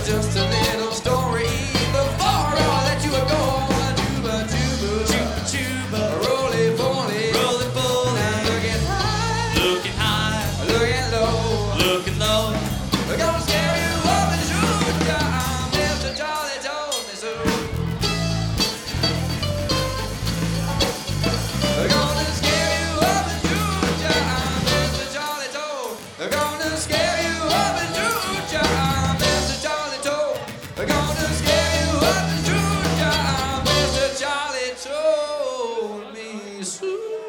just a little story before I let you go. Tuba, tuba, tuba, tuba, roly poly, roly poly. Looking high, looking high, looking low, looking low. We're gonna scare you up and shoot ya. Mr. Charlie told me so. We're gonna scare you up and shoot ya. Mr. Charlie told. We're gonna scare you up and shoot ya. Mr. Charlie told. We're gonna scare you up and shoot ya. Mr. Charlie told me so.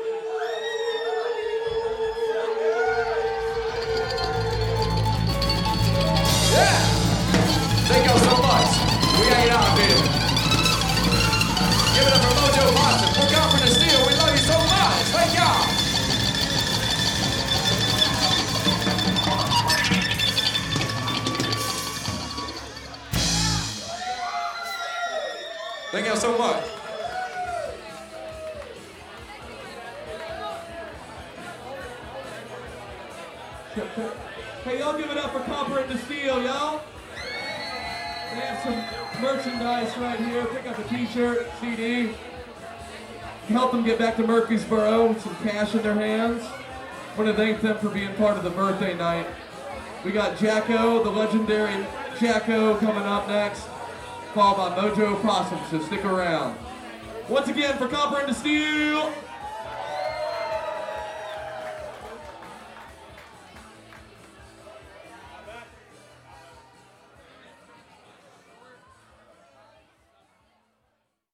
Yeah! Thank y'all so much. We ain't out here. Give it up for Mojo Boston. For Comfort and Steel, we love you so much. Thank y'all. Thank y'all so much. Hey, y'all give it up for Copper and the Steel, y'all. They have some merchandise right here. Pick up a t-shirt, CD. Help them get back to Murfreesboro with some cash in their hands. I want to thank them for being part of the birthday night. We got Jacko, the legendary Jacko, coming up next, followed by Mojo Possum, so stick around. Once again, for Copper and the Steel.